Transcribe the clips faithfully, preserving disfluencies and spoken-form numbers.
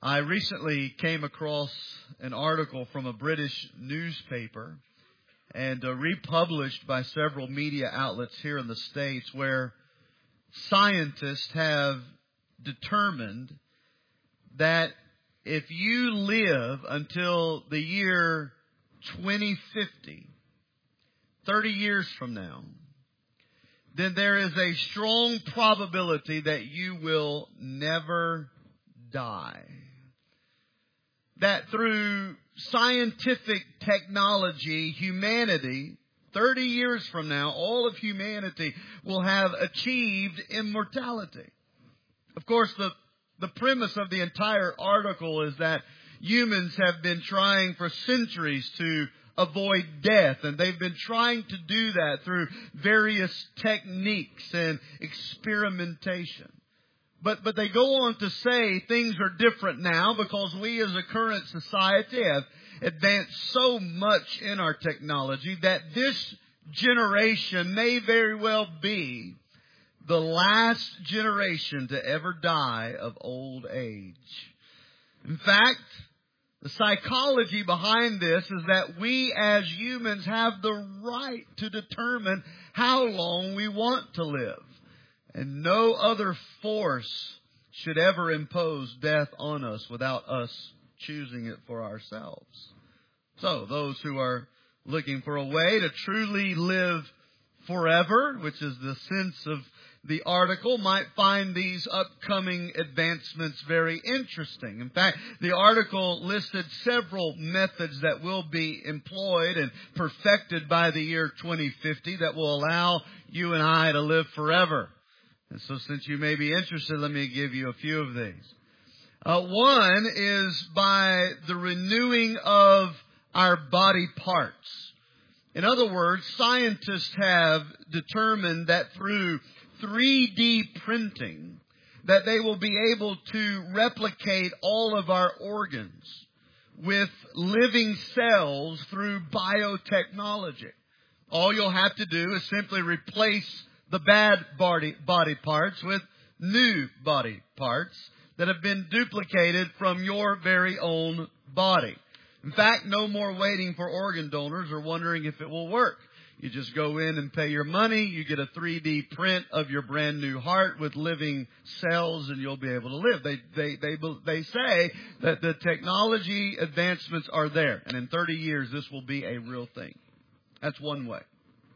I recently came across an article from a British newspaper and uh, republished by several media outlets here in the States, where scientists have determined that if you live until the year twenty fifty, thirty years from now, then there is a strong probability that you will never die. That through scientific technology, humanity, thirty years from now, all of humanity will have achieved immortality. Of course, the, the premise of the entire article is that humans have been trying for centuries to avoid death, and they've been trying to do that through various techniques and experimentation. But but they go on to say things are different now because we as a current society have advanced so much in our technology that this generation may very well be the last generation to ever die of old age. In fact, the psychology behind this is that we as humans have the right to determine how long we want to live. And no other force should ever impose death on us without us choosing it for ourselves. So those who are looking for a way to truly live forever, which is the sense of the article, might find these upcoming advancements very interesting. In fact, the article listed several methods that will be employed and perfected by the year twenty fifty that will allow you and I to live forever. And so since you may be interested, let me give you a few of these. Uh, one is by the renewing of our body parts. In other words, scientists have determined that through three D printing, that they will be able to replicate all of our organs with living cells through biotechnology. All you'll have to do is simply replace the bad body, body parts with new body parts that have been duplicated from your very own body. In fact, no more waiting for organ donors or wondering if it will work. You just go in and pay your money. You get a three D print of your brand new heart with living cells, and you'll be able to live. They they they they say that the technology advancements are there, and in thirty years this will be a real thing. That's one way.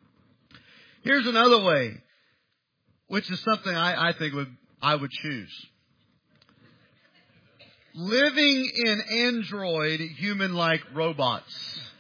Here's another way, which is something I, I think would I would choose. Living in android human-like robots.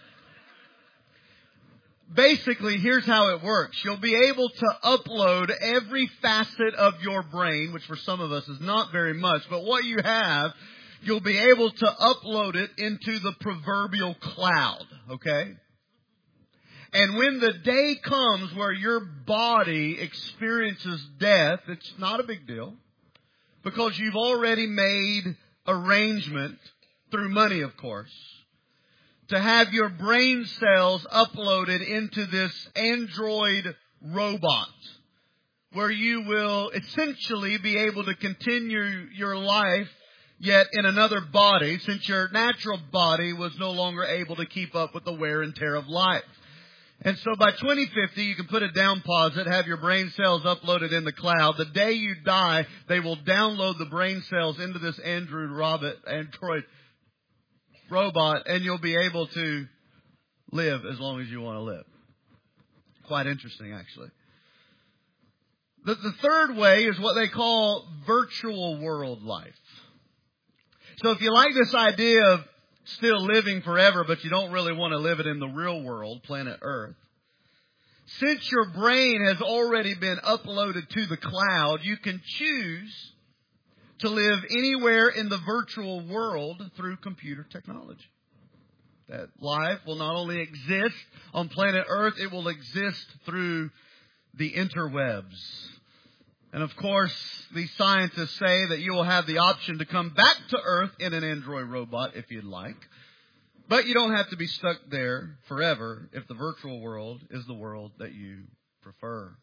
Basically, here's how it works. You'll be able to upload every facet of your brain, which for some of us is not very much, but what you have, you'll be able to upload it into the proverbial cloud, okay? And when the day comes where your body experiences death, it's not a big deal because you've already made arrangement, through money of course, to have your brain cells uploaded into this android robot where you will essentially be able to continue your life yet in another body, since your natural body was no longer able to keep up with the wear and tear of life. And so by twenty fifty, you can put a down deposit, have your brain cells uploaded in the cloud. The day you die, they will download the brain cells into this Android robot, Android robot, and you'll be able to live as long as you want to live. Quite interesting, actually. The, the third way is what they call virtual world life. So if you like this idea of still living forever, but you don't really want to live it in the real world, planet Earth, since your brain has already been uploaded to the cloud, you can choose to live anywhere in the virtual world through computer technology. That life will not only exist on planet Earth, it will exist through the interwebs. And of course, these scientists say that you will have the option to come back to Earth in an android robot if you'd like. But you don't have to be stuck there forever if the virtual world is the world that you prefer.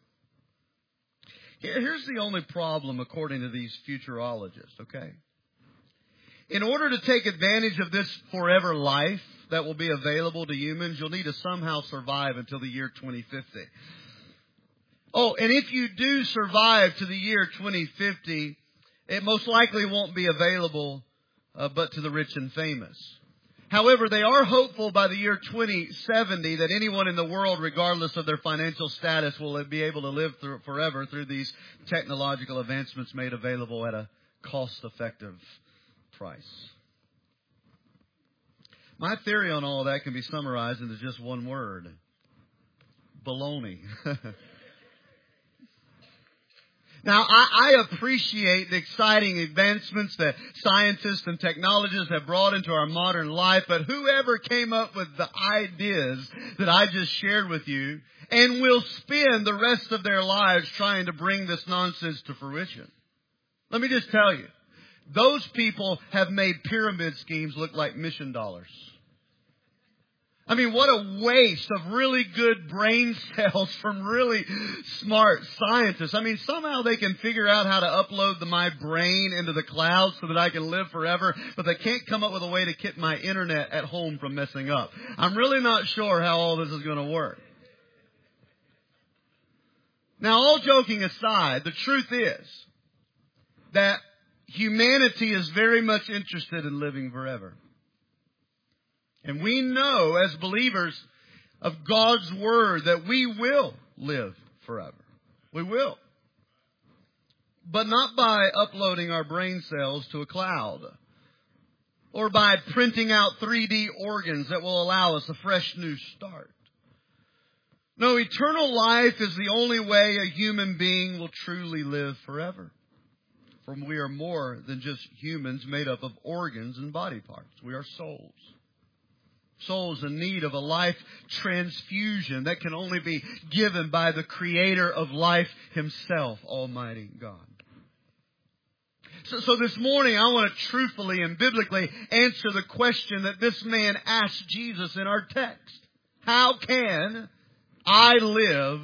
Here's the only problem according to these futurologists, okay? In order to take advantage of this forever life that will be available to humans, you'll need to somehow survive until the year twenty fifty. Oh, and if you do survive to the year twenty fifty, it most likely won't be available uh, but to the rich and famous. However, they are hopeful by the year twenty seventy that anyone in the world, regardless of their financial status, will be able to live through forever through these technological advancements made available at a cost-effective price. My theory on all that can be summarized into just one word: baloney. Now, I, I appreciate the exciting advancements that scientists and technologists have brought into our modern life, but whoever came up with the ideas that I just shared with you and will spend the rest of their lives trying to bring this nonsense to fruition, let me just tell you, those people have made pyramid schemes look like mission dollars. I mean, what a waste of really good brain cells from really smart scientists. I mean, somehow they can figure out how to upload the, my brain into the cloud so that I can live forever, but they can't come up with a way to keep my internet at home from messing up. I'm really not sure how all this is going to work. Now, all joking aside, the truth is that humanity is very much interested in living forever. And we know as believers of God's Word that we will live forever. We will. But not by uploading our brain cells to a cloud, or by printing out three D organs that will allow us a fresh new start. No, eternal life is the only way a human being will truly live forever. For we are more than just humans made up of organs and body parts. We are souls. Souls in need of a life transfusion that can only be given by the Creator of life Himself, Almighty God. So, so this morning I want to truthfully and biblically answer the question that this man asked Jesus in our text. How can I live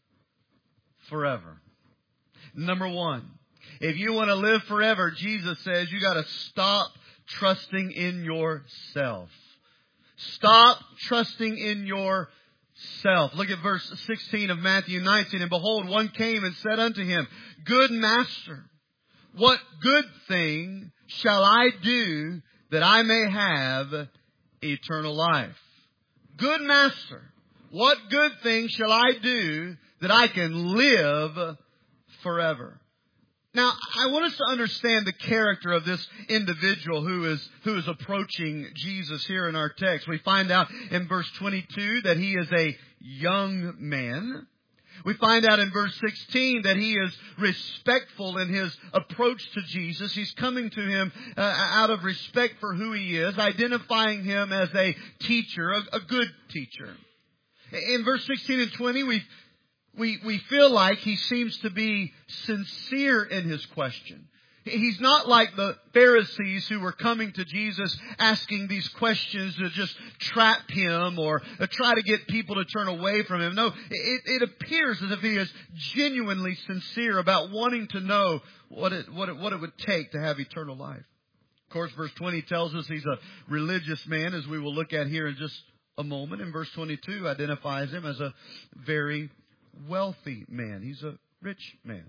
forever? Number one, if you want to live forever, Jesus says you got to stop trusting in yourself. Stop trusting in yourself. Look at verse sixteen of Matthew nineteen. And behold, one came and said unto him, Good master, what good thing shall I do that I may have eternal life? Good master, what good thing shall I do that I can live forever? Now, I want us to understand the character of this individual who is who is approaching Jesus here in our text. We find out in verse twenty-two that he is a young man. We find out in verse sixteen that he is respectful in his approach to Jesus. He's coming to him uh, out of respect for who he is, identifying him as a teacher, a, a good teacher. In verse sixteen and twenty, we We, we feel like he seems to be sincere in his question. He's not like the Pharisees who were coming to Jesus asking these questions to just trap him or try to get people to turn away from him. No, it, it appears as if he is genuinely sincere about wanting to know what it, what it, what it would take to have eternal life. Of course, verse twenty tells us he's a religious man, as we will look at here in just a moment. And verse twenty-two identifies him as a very wealthy man. He's a rich man.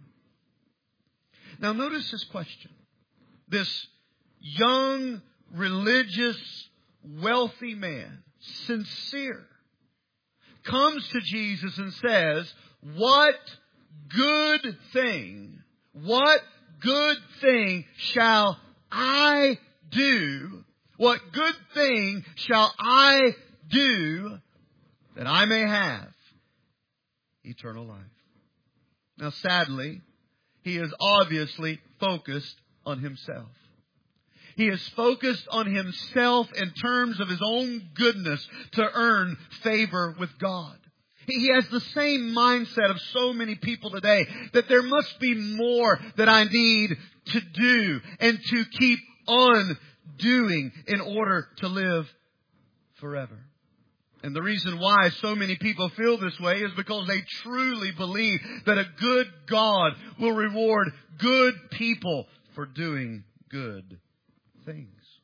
Now notice his question. This young, religious, wealthy man, sincere, comes to Jesus and says, What good thing, what good thing shall I do? What good thing shall I do that I may have eternal life? Now, sadly, he is obviously focused on himself. He is focused on himself in terms of his own goodness to earn favor with God. He has the same mindset of so many people today, that there must be more that I need to do and to keep on doing in order to live forever. And the reason why so many people feel this way is because they truly believe that a good God will reward good people for doing good things.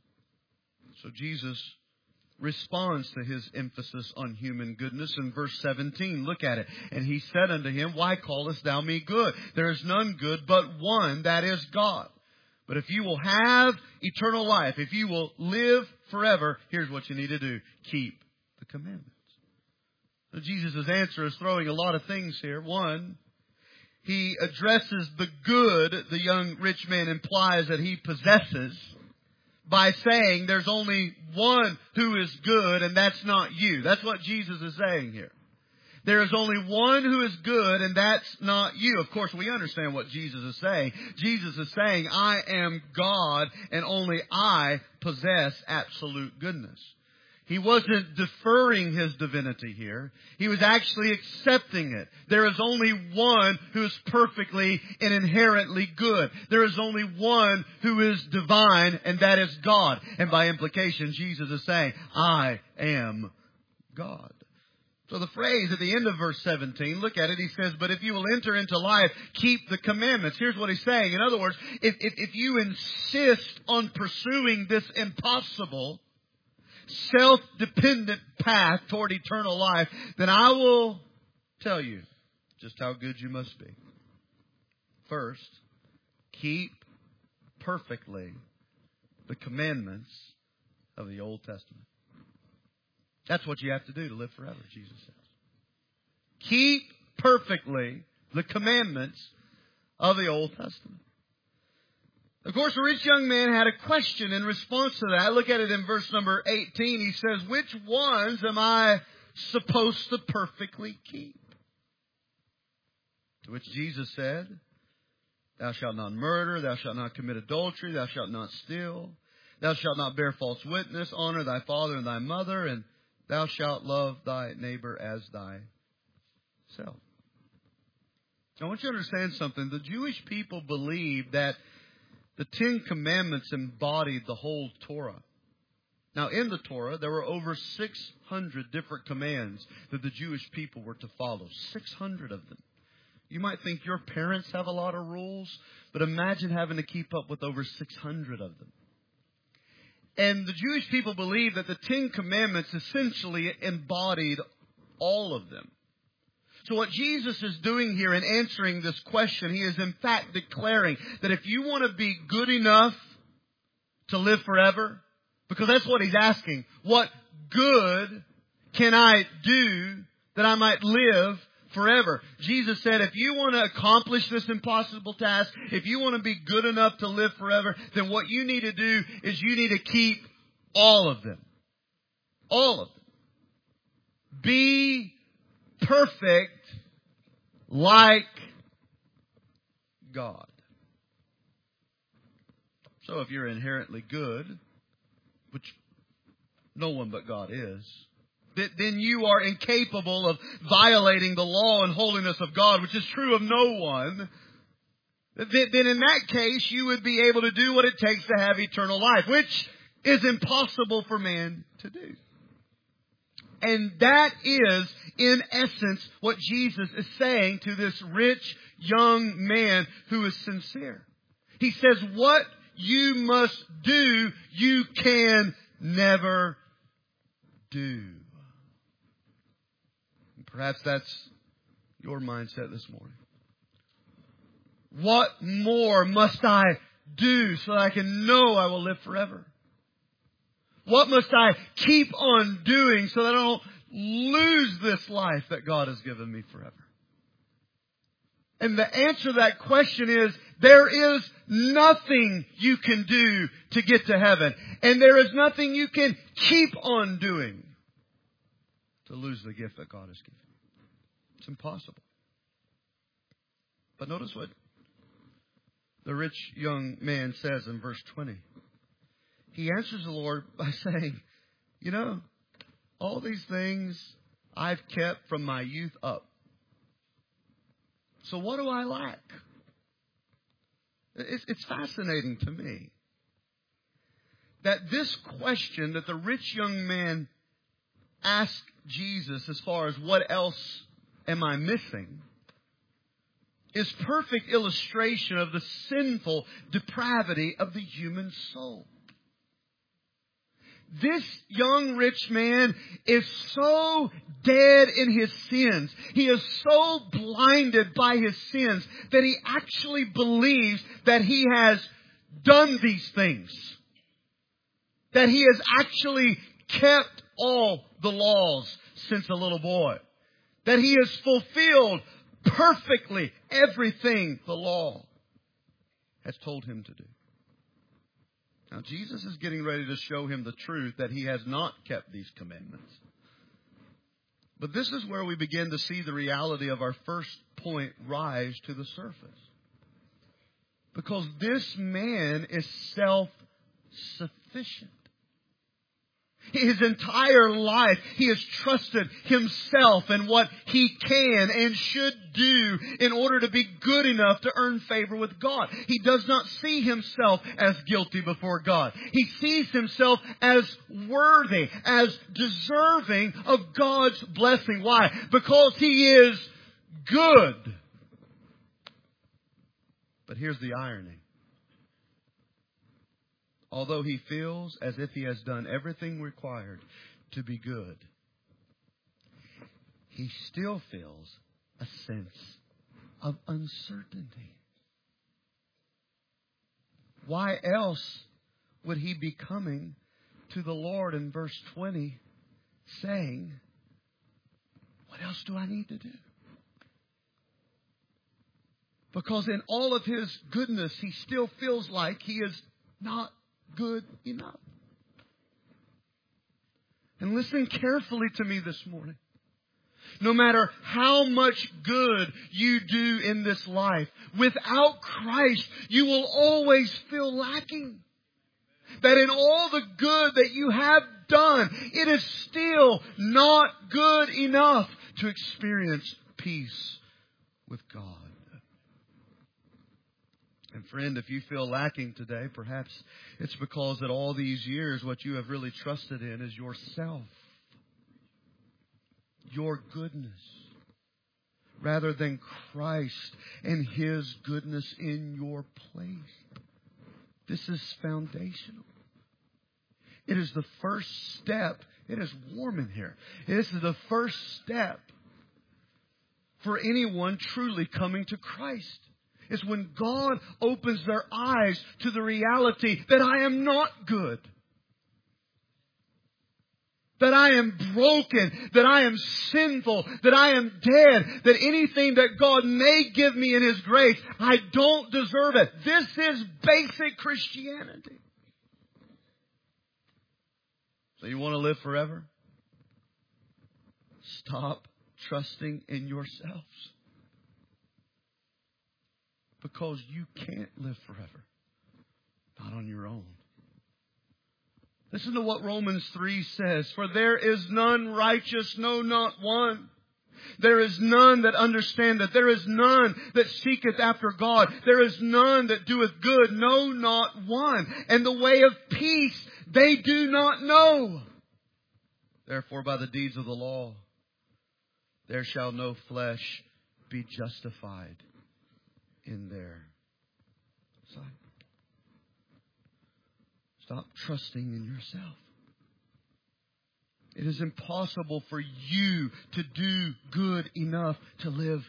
So Jesus responds to his emphasis on human goodness in verse seventeen. Look at it. And he said unto him, Why callest thou me good? There is none good but one, that is God. But if you will have eternal life, if you will live forever, here's what you need to do. Keep the commandments. So Jesus' answer is throwing a lot of things here. One, he addresses the good the young rich man implies that he possesses by saying there's only one who is good, and that's not you. That's what Jesus is saying here. There is only one who is good, and that's not you. Of course, we understand what Jesus is saying. Jesus is saying, I am God, and only I possess absolute goodness. He wasn't deferring his divinity here. He was actually accepting it. There is only one who is perfectly and inherently good. There is only one who is divine, and that is God. And by implication, Jesus is saying, I am God. So the phrase at the end of verse seventeen, look at it, he says, but if you will enter into life, keep the commandments. Here's what he's saying. In other words, if, if, if you insist on pursuing this impossible, self-dependent path toward eternal life, then I will tell you just how good you must be. First, keep perfectly the commandments of the Old Testament. That's what you have to do to live forever, Jesus says. Keep perfectly the commandments of the Old Testament. Of course, the rich young man had a question in response to that. Look at it in verse number eighteen. He says, which ones am I supposed to perfectly keep? To which Jesus said, Thou shalt not murder, thou shalt not commit adultery, thou shalt not steal, thou shalt not bear false witness, honor thy father and thy mother, and thou shalt love thy neighbor as thyself. I want you to understand something. The Jewish people believed that the Ten Commandments embodied the whole Torah. Now, in the Torah, there were over six hundred different commands that the Jewish people were to follow. six hundred of them. You might think your parents have a lot of rules, but imagine having to keep up with over six hundred of them. And the Jewish people believed that the Ten Commandments essentially embodied all of them. So what Jesus is doing here in answering this question, he is in fact declaring that if you want to be good enough to live forever, because that's what he's asking, what good can I do that I might live forever? Jesus said, if you want to accomplish this impossible task, if you want to be good enough to live forever, then what you need to do is you need to keep all of them. All of them. Be perfect like God. So if you're inherently good, which no one but God is, then you are incapable of violating the law and holiness of God, which is true of no one. Then in that case, you would be able to do what it takes to have eternal life, which is impossible for man to do. And that is, in essence, what Jesus is saying to this rich young man who is sincere. He says, what you must do, you can never do. Perhaps that's your mindset this morning. What more must I do so that I can know I will live forever? What must I keep on doing so that I don't lose this life that God has given me forever? And the answer to that question is, there is nothing you can do to get to heaven. And there is nothing you can keep on doing to lose the gift that God has given you. It's impossible. But notice what the rich young man says in verse twenty. He answers the Lord by saying, you know, all these things I've kept from my youth up. So what do I lack? It's, it's fascinating to me that this question that the rich young man asked Jesus as far as what else am I missing is perfect illustration of the sinful depravity of the human soul. This young rich man is so dead in his sins. He is so blinded by his sins that he actually believes that he has done these things. That he has actually kept all the laws since a little boy. That he has fulfilled perfectly everything the law has told him to do. Now, Jesus is getting ready to show him the truth that he has not kept these commandments. But this is where we begin to see the reality of our first point rise to the surface. Because this man is self-sufficient. His entire life, he has trusted himself and what he can and should do in order to be good enough to earn favor with God. He does not see himself as guilty before God. He sees himself as worthy, as deserving of God's blessing. Why? Because he is good. But here's the irony. Although he feels as if he has done everything required to be good, he still feels a sense of uncertainty. Why else would he be coming to the Lord in verse twenty saying, what else do I need to do? Because in all of his goodness, he still feels like he is not good enough. And listen carefully to me this morning. No matter how much good you do in this life, without Christ, you will always feel lacking. That in all the good that you have done, it is still not good enough to experience peace with God. And friend, if you feel lacking today, perhaps it's because that all these years what you have really trusted in is yourself. Your goodness. Rather than Christ and His goodness in your place. This is foundational. It is the first step. It is warm in here. This is the first step for anyone truly coming to Christ. Is when God opens their eyes to the reality that I am not good. That I am broken. That I am sinful. That I am dead. That anything that God may give me in His grace, I don't deserve it. This is basic Christianity. So you want to live forever? Stop trusting in yourselves. Because you can't live forever. Not on your own. Listen to what Romans three says. For there is none righteous, no, not one. There is none that understandeth. There is none that seeketh after God. There is none that doeth good, no, not one. And the way of peace they do not know. Therefore by the deeds of the law there shall no flesh be justified in their sight. Stop trusting in yourself. It is impossible for you to do good enough to live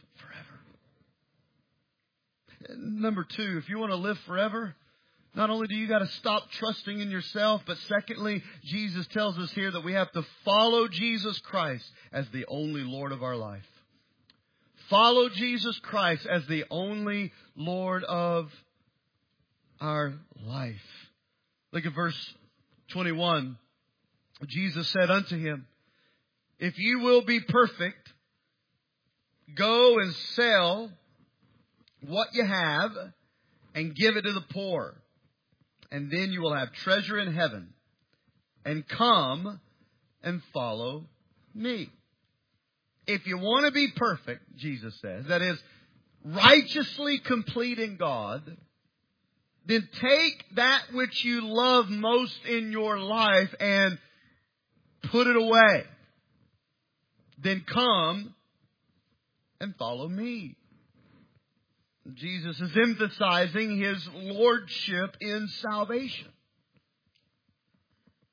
forever. Number two, if you want to live forever, not only do you got to stop trusting in yourself, but secondly, Jesus tells us here that we have to follow Jesus Christ as the only Lord of our life. Follow Jesus Christ as the only Lord of our life. Look at verse twenty-one. Jesus said unto him, if you will be perfect, go and sell what you have and give it to the poor. And then you will have treasure in heaven. And come and follow me. If you want to be perfect, Jesus says, that is, righteously complete in God, then take that which you love most in your life and put it away. Then come and follow me. Jesus is emphasizing His lordship in salvation.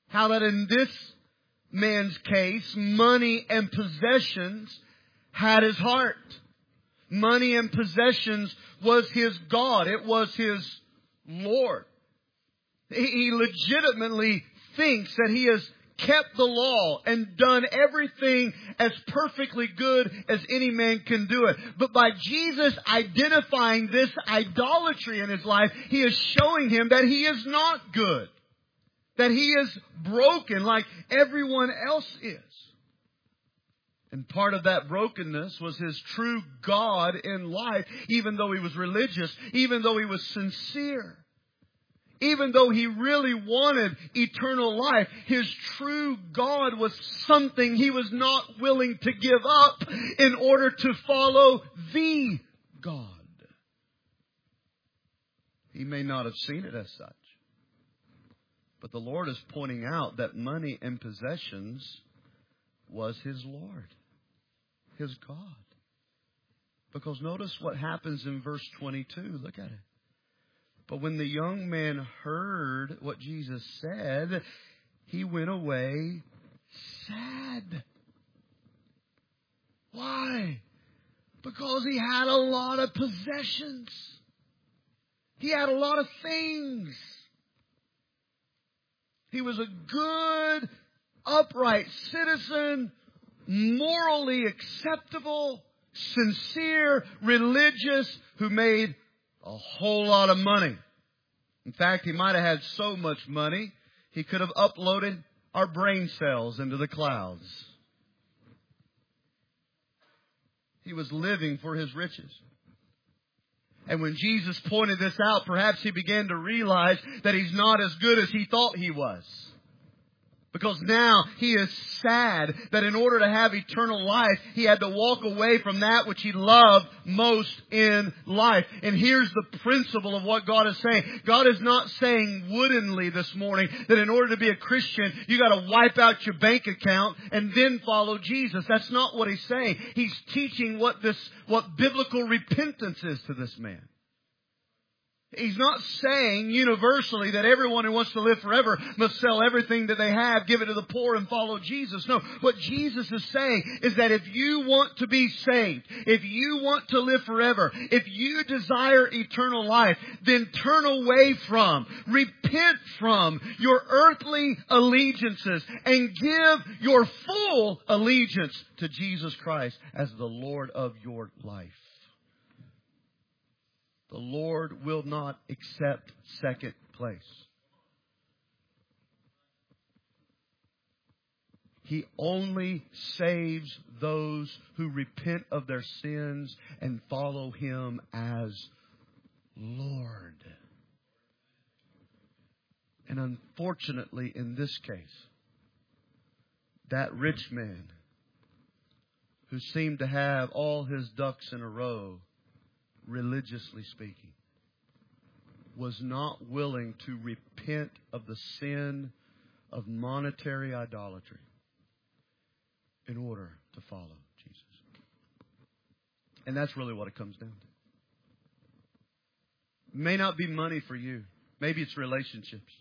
how that in this man's case, money and possessions had his heart. Money and possessions was his God. It was his Lord. He legitimately thinks that he has kept the law and done everything as perfectly good as any man can do it. But by Jesus identifying this idolatry in his life, he is showing him that he is not good. That he is broken like everyone else is. And part of that brokenness was his true God in life, even though he was religious, even though he was sincere. Even though he really wanted eternal life, his true God was something he was not willing to give up in order to follow the God. He may not have seen it as such. But the Lord is pointing out that money and possessions was his Lord, his God. Because notice what happens in verse twenty-two. Look at it. But when the young man heard what Jesus said, he went away sad. Why? Because he had a lot of possessions. He had a lot of things. He was a good, upright citizen, morally acceptable, sincere, religious, who made a whole lot of money. In fact, he might have had so much money, he could have uploaded our brain cells into the clouds. He was living for his riches. And when Jesus pointed this out, perhaps he began to realize that he's not as good as he thought he was. Because now he is sad that in order to have eternal life, he had to walk away from that which he loved most in life. And here's the principle of what God is saying. God is not saying woodenly this morning that in order to be a Christian, you got to wipe out your bank account and then follow Jesus. That's not what he's saying. He's teaching what this, what biblical repentance is to this man. He's not saying universally that everyone who wants to live forever must sell everything that they have, give it to the poor, and follow Jesus. No, what Jesus is saying is that if you want to be saved, if you want to live forever, if you desire eternal life, then turn away from, repent from your earthly allegiances and give your full allegiance to Jesus Christ as the Lord of your life. The Lord will not accept second place. He only saves those who repent of their sins and follow Him as Lord. And unfortunately, in this case, that rich man who seemed to have all his ducks in a row, religiously speaking, was not willing to repent of the sin of monetary idolatry in order to follow Jesus. And that's really what it comes down to. It may not be money for you. Maybe it's relationships.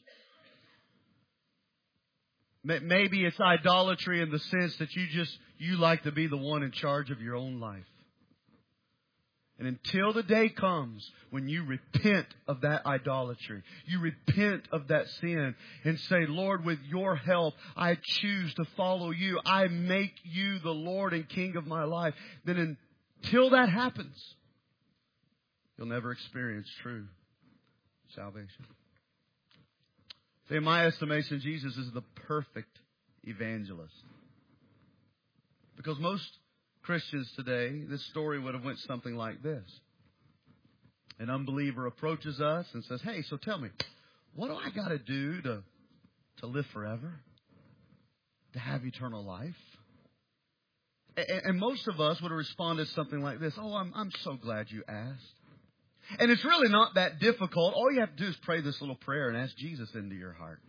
Maybe it's idolatry in the sense that you just, you like to be the one in charge of your own life. And until the day comes when you repent of that idolatry, you repent of that sin and say, Lord, with your help, I choose to follow you. I make you the Lord and King of my life. Then until that happens, you'll never experience true salvation. See, in my estimation, Jesus is the perfect evangelist. Because most Christians today, this story would have went something like this. An unbeliever approaches us and says, hey, so tell me, what do I got to do to, to live forever? To have eternal life? And, and most of us would have responded something like this. Oh, I'm, I'm so glad you asked. And it's really not that difficult. All you have to do is pray this little prayer and ask Jesus into your heart.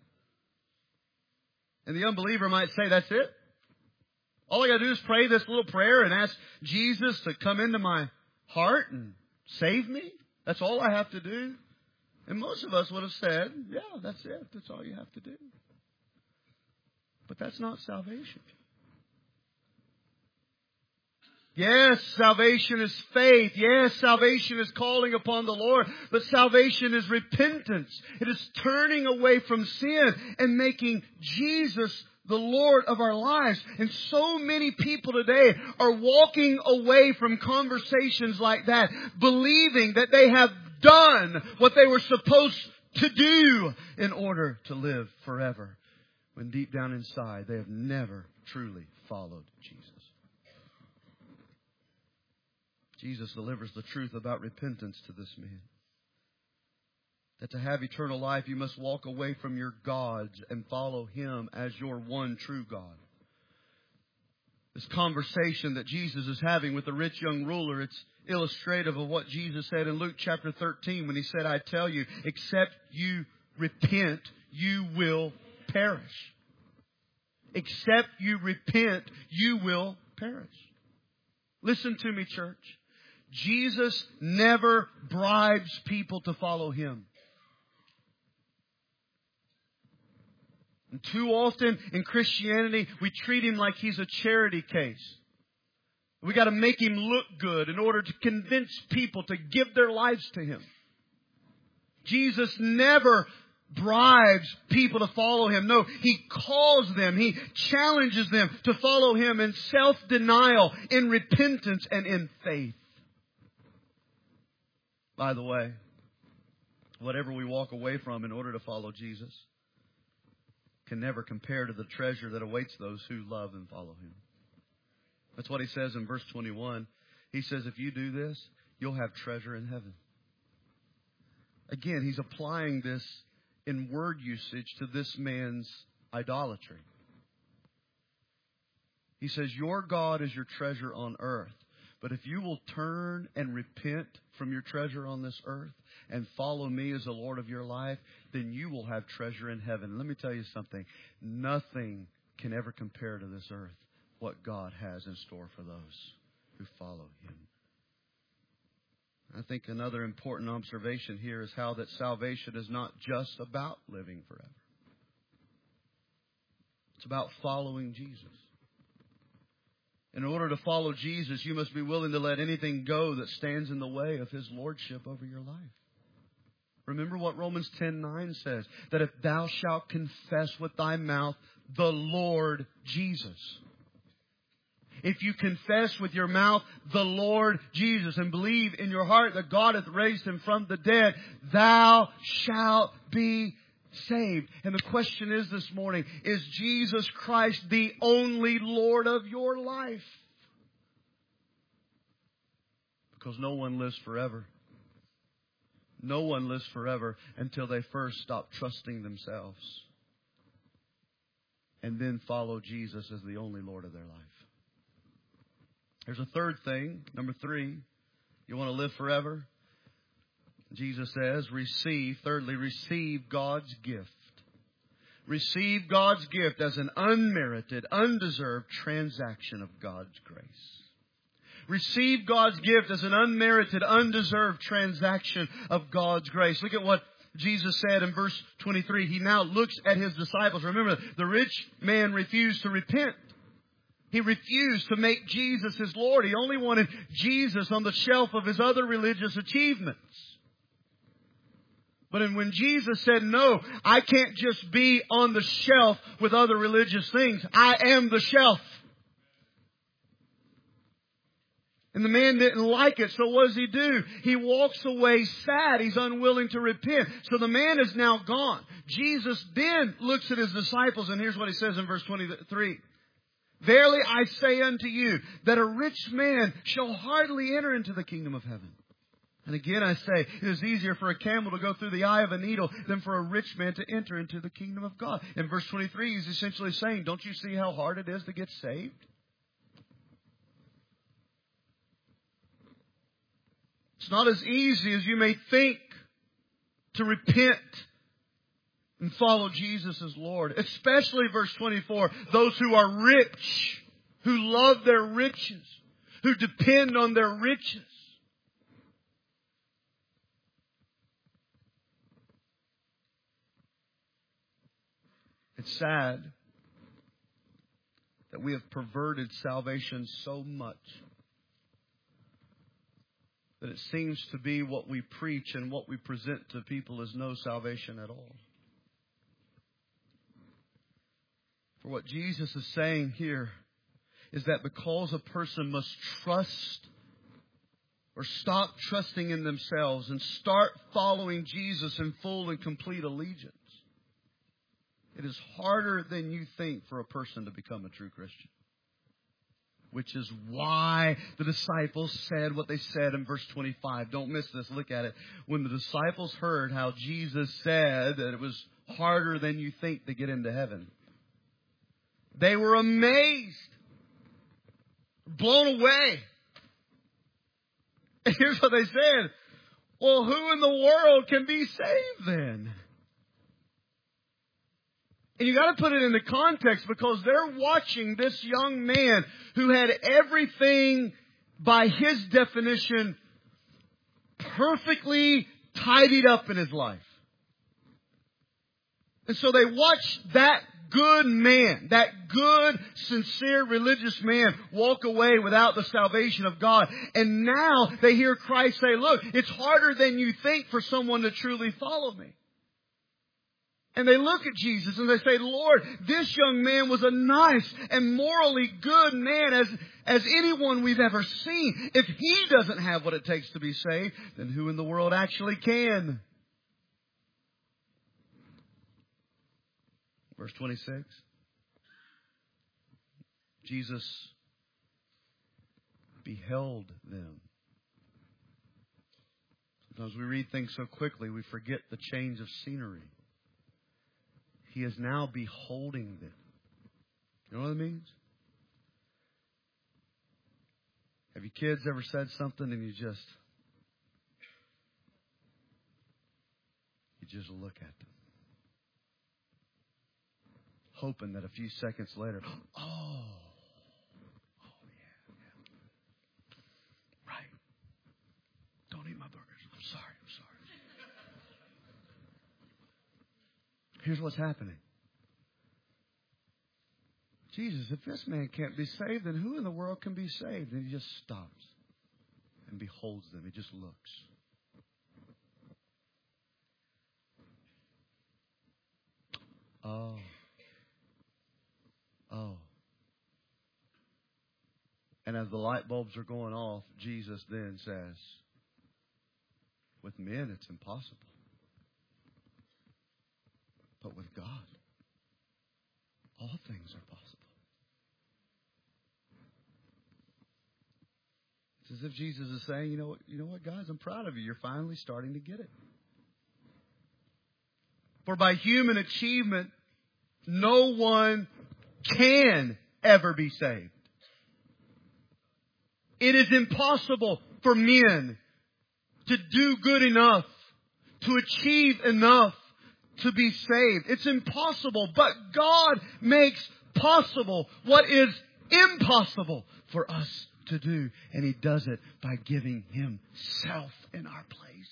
And the unbeliever might say, that's it? All I got to do is pray this little prayer and ask Jesus to come into my heart and save me? That's all I have to do? And most of us would have said, yeah, that's it. That's all you have to do. But that's not salvation. Yes, salvation is faith. Yes, salvation is calling upon the Lord. But salvation is repentance. It is turning away from sin and making Jesus the Lord of our lives. And so many people today are walking away from conversations like that, believing that they have done what they were supposed to do in order to live forever, when deep down inside they have never truly followed Jesus. Jesus delivers the truth about repentance to this man. That to have eternal life, you must walk away from your gods and follow Him as your one true God. This conversation that Jesus is having with the rich young ruler, it's illustrative of what Jesus said in Luke chapter thirteen when He said, I tell you, except you repent, you will perish. Except you repent, you will perish. Listen to me, church. Jesus never bribes people to follow Him. And too often in Christianity, we treat Him like He's a charity case. We got to make Him look good in order to convince people to give their lives to Him. Jesus never bribes people to follow Him. No, He calls them. He challenges them to follow Him in self-denial, in repentance, and in faith. By the way, whatever we walk away from in order to follow Jesus can never compare to the treasure that awaits those who love and follow Him. That's what He says in verse twenty-one. He says, if you do this, you'll have treasure in heaven. Again, He's applying this in word usage to this man's idolatry. He says, your God is your treasure on earth. But if you will turn and repent from your treasure on this earth and follow Me as the Lord of your life, then you will have treasure in heaven. Let me tell you something. Nothing can ever compare to this earth what God has in store for those who follow Him. I think another important observation here is how that salvation is not just about living forever. It's about following Jesus. In order to follow Jesus, you must be willing to let anything go that stands in the way of His lordship over your life. Remember what Romans ten nine says, that if thou shalt confess with thy mouth the Lord Jesus. If you confess with your mouth the Lord Jesus and believe in your heart that God hath raised Him from the dead, thou shalt be saved. And the question is this morning, is Jesus Christ the only Lord of your life? Because no one lives forever. No one lives forever until they first stop trusting themselves and then follow Jesus as the only Lord of their life. There's a third thing. Number three, you want to live forever? Jesus says, receive, thirdly, receive God's gift. Receive God's gift as an unmerited, undeserved transaction of God's grace. Receive God's gift as an unmerited, undeserved transaction of God's grace. Look at what Jesus said in verse twenty-three. He now looks at His disciples. Remember, the rich man refused to repent. He refused to make Jesus His Lord. He only wanted Jesus on the shelf of his other religious achievements. But when Jesus said, no, I can't just be on the shelf with other religious things. I am the shelf. And the man didn't like it, so what does he do? He walks away sad. He's unwilling to repent. So the man is now gone. Jesus then looks at His disciples, and here's what He says in verse twenty-three. Verily I say unto you, that a rich man shall hardly enter into the kingdom of heaven. And again I say, it is easier for a camel to go through the eye of a needle than for a rich man to enter into the kingdom of God. In verse twenty-three, He's essentially saying, don't you see how hard it is to get saved? It's not as easy as you may think to repent and follow Jesus as Lord. Especially verse twenty-four, those who are rich, who love their riches, who depend on their riches. It's sad that we have perverted salvation so much that it seems to be what we preach and what we present to people is no salvation at all. For what Jesus is saying here is that because a person must trust or stop trusting in themselves and start following Jesus in full and complete allegiance, it is harder than you think for a person to become a true Christian. Which is why the disciples said what they said in verse twenty-five. Don't miss this. Look at it. When the disciples heard how Jesus said that it was harder than you think to get into heaven, they were amazed, blown away. And here's what they said. Well, who in the world can be saved then? And you got to put it into context because they're watching this young man who had everything, by his definition, perfectly tidied up in his life. And so they watch that good man, that good, sincere, religious man walk away without the salvation of God. And now they hear Christ say, look, it's harder than you think for someone to truly follow me. And they look at Jesus and they say, Lord, this young man was a nice and morally good man as, as anyone we've ever seen. If he doesn't have what it takes to be saved, then who in the world actually can? Verse twenty-six. Jesus beheld them. Sometimes we read things so quickly we forget the change of scenery. He is now beholding them. You know what it means? Have your kids ever said something and you just, you just look at them, hoping that a few seconds later, oh, oh yeah, yeah, right. Don't eat my burgers. I'm sorry, I'm sorry. Here's what's happening. Jesus, if this man can't be saved, then who in the world can be saved? And he just stops and beholds them. He just looks. Oh. Oh. And as the light bulbs are going off, Jesus then says, with men it's impossible. But with God, all things are possible. It's as if Jesus is saying, you know what, you know what, guys, I'm proud of you. You're finally starting to get it. For by human achievement, no one can ever be saved. It is impossible for men to do good enough, to achieve enough to be saved. It's impossible, but God makes possible what is impossible for us to do. And He does it by giving Himself in our place.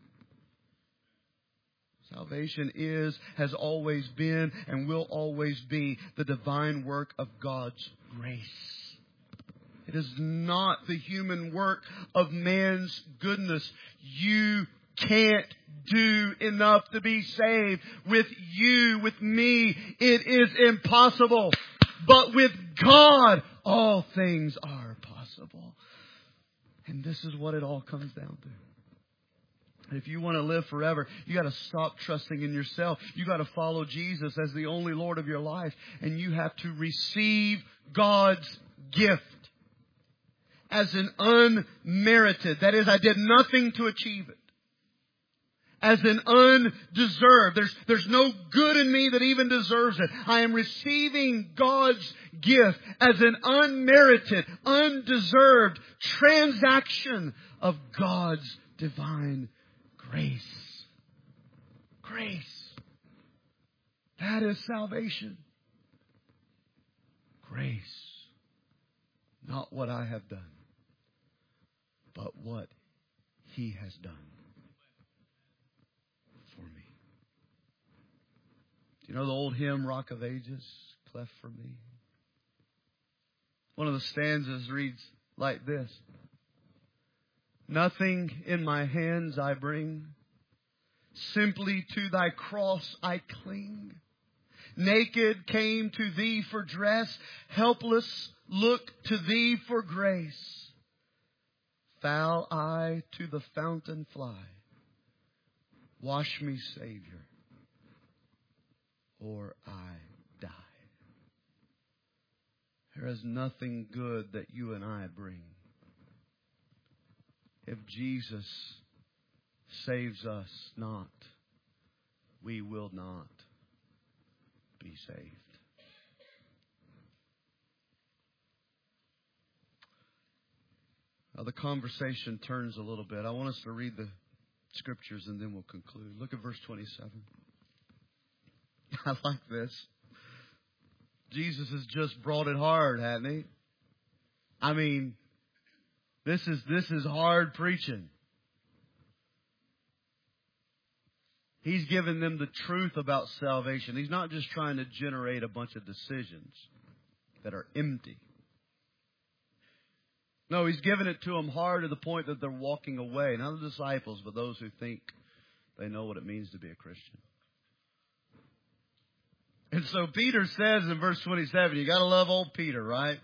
Salvation is, has always been, and will always be the divine work of God's grace. It is not the human work of man's goodness. You can't do enough to be saved. With you, with me, it is impossible. But with God, all things are possible. And this is what it all comes down to. If you want to live forever, you got to stop trusting in yourself. You got to follow Jesus as the only Lord of your life. And you have to receive God's gift as an unmerited. That is, I did nothing to achieve it. As an undeserved. There's, there's no good in me that even deserves it. I am receiving God's gift as an unmerited, undeserved transaction of God's divine grace. Grace. That is salvation. Grace. Not what I have done, but what He has done for me. Do you know the old hymn, Rock of Ages, cleft for me? One of the stanzas reads like this. Nothing in my hands I bring, simply to thy cross I cling. Naked came to thee for dress, helpless look to thee for grace. Foul I to the fountain fly, wash me, Savior, or I die. There is nothing good that you and I bring. If Jesus saves us not, we will not be saved. Now the conversation turns a little bit. I want us to read the scriptures and then we'll conclude. Look at verse twenty-seven. I like this. Jesus has just brought it hard, hasn't he? I mean, this is this is hard preaching. He's given them the truth about salvation. He's not just trying to generate a bunch of decisions that are empty. No, He's given it to them hard to the point that they're walking away. Not the disciples, but those who think they know what it means to be a Christian. And so Peter says in verse twenty-seven, you got to love old Peter, right?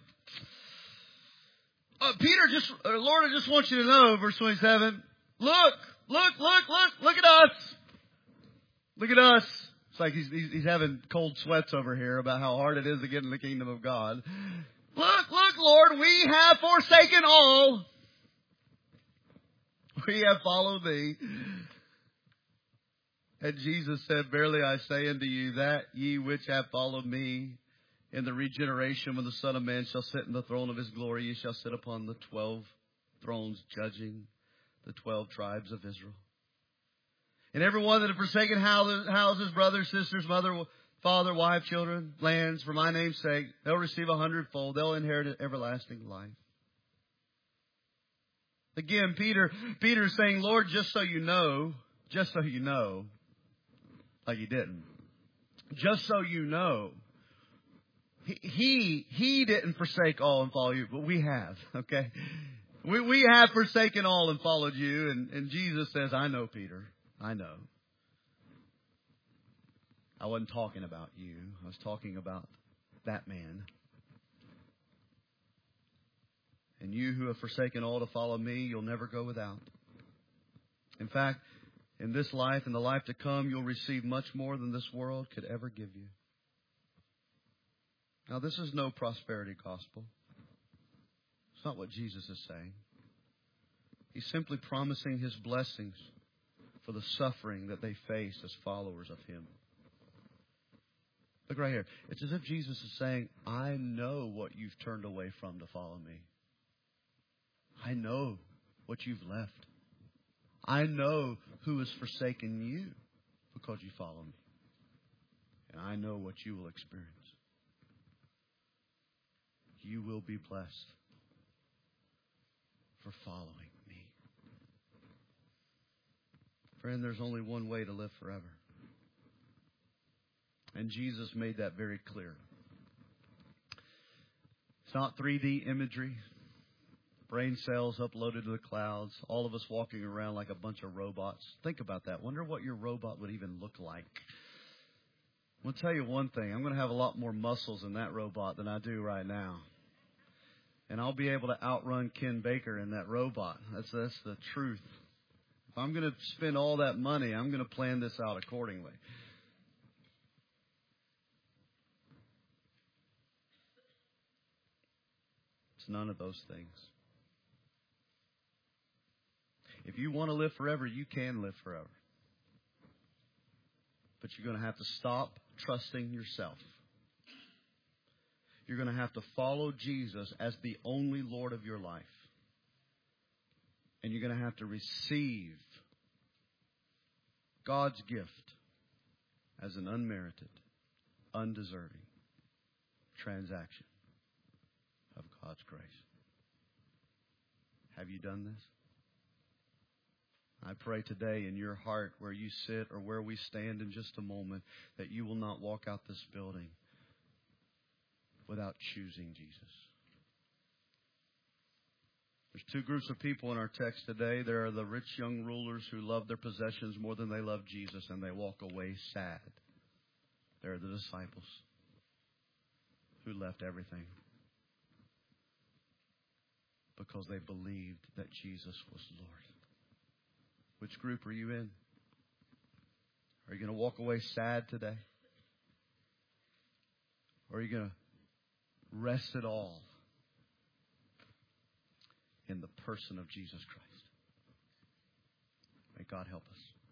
Uh, Peter just, uh, Lord, I just want you to know, verse twenty-seven, look, look, look, look, look at us. Look at us. It's like he's, he's, he's having cold sweats over here about how hard it is to get in the kingdom of God. Look, look, Lord, we have forsaken all. We have followed thee. And Jesus said, verily I say unto you, that ye which have followed me in the regeneration, when the Son of Man shall sit in the throne of His glory, ye shall sit upon the twelve thrones, judging the twelve tribes of Israel. And every one that have forsaken houses, brothers, sisters, mother, father, wife, children, lands, for my name's sake, they'll receive a hundredfold. They'll inherit everlasting life. Again, Peter, Peter is saying, Lord, just so you know, just so you know, like he didn't. Just so you know, he, he, he didn't forsake all and follow you, but we have, okay? We, we have forsaken all and followed you. And, and Jesus says, I know, Peter. I know. I wasn't talking about you. I was talking about that man. And you who have forsaken all to follow me, you'll never go without. In fact, in this life and the life to come, you'll receive much more than this world could ever give you. Now, this is no prosperity gospel. It's not what Jesus is saying. He's simply promising His blessings for the suffering that they face as followers of Him. Look right here. It's as if Jesus is saying, I know what you've turned away from to follow me. I know what you've left. I know who has forsaken you because you follow me. And I know what you will experience. You will be blessed for following me. Friend, there's only one way to live forever. And Jesus made that very clear. It's not three D imagery, brain cells uploaded to the clouds, all of us walking around like a bunch of robots. Think about that. Wonder what your robot would even look like. I'm going to tell you one thing. I'm going to have a lot more muscles in that robot than I do right now. And I'll be able to outrun Ken Baker in that robot. That's, that's the truth. If I'm going to spend all that money, I'm going to plan this out accordingly. It's none of those things. If you want to live forever, you can live forever. But you're going to have to stop trusting yourself. You're going to have to follow Jesus as the only Lord of your life. And you're going to have to receive God's gift as an unmerited, undeserving transaction of God's grace. Have you done this? I pray today in your heart, where you sit or where we stand in just a moment, that you will not walk out this building without choosing Jesus. There's two groups of people in our text today. There are the rich young rulers who love their possessions more than they love Jesus, and they walk away sad. There are the disciples who left everything because they believed that Jesus was Lord. Which group are you in? Are you going to walk away sad today? Or are you going to rest it all in the person of Jesus Christ? May God help us.